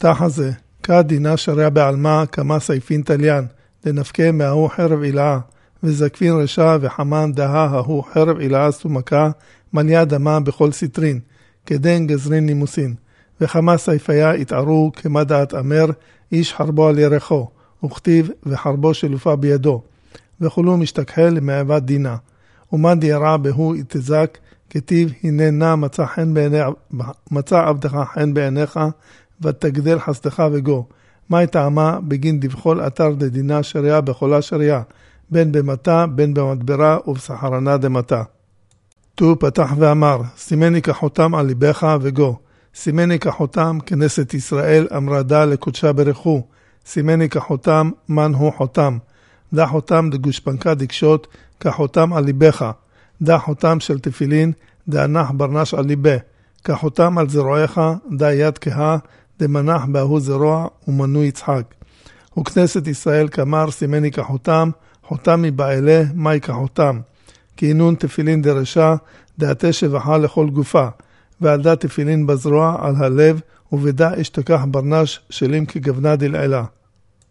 תחזה, כדינה שרע בעלמה כמה סייפין תליין, דנפקה מההוא חרב אילאה, וזקפין רשע וחמן דהה ההוא חרב אילאה סומקה, מניה דמה בכל סטרין, כדן גזרין נימוסין, וכמה סייפיה התערו כמה דעת אמר, איש חרבו על ירחו, וכתיב וחרבו שלופה בידו, וכולו משתכחל מעבד דינה, ומה דירה בהו יתזק, כתיב הנה נא מצא עבדך חן בעיניך, ותגדל חסדך וגו. מה טעמה בגין דבכל אתר דדינה שריה בחולה שריה, בין במתה, בין במדברה ובסחרנה דמתה. תו פתח ואמר, סימני כחותם על ליבך וגו. סימני כחותם כנסת ישראל אמרה דה לקודשה ברכו. סימני כחותם מן הוא חותם. דה חותם דגושפנקה דקשות כחותם על ליבך. דה חותם של תפילין דענח ברנש על ליבה. כחותם על זרועך דה יד כהה דמנח באהו זרוע ומנו יצחק. וכנסת ישראל כמר סימני כחותם, חותם מבעלה מי כחותם. כי אינון תפילין דרשה דעתה שבחה לכל גופה, ועל דה תפילין בזרוע על הלב, ובדע אשתכח ברנש שלים כגוונה דלעילה.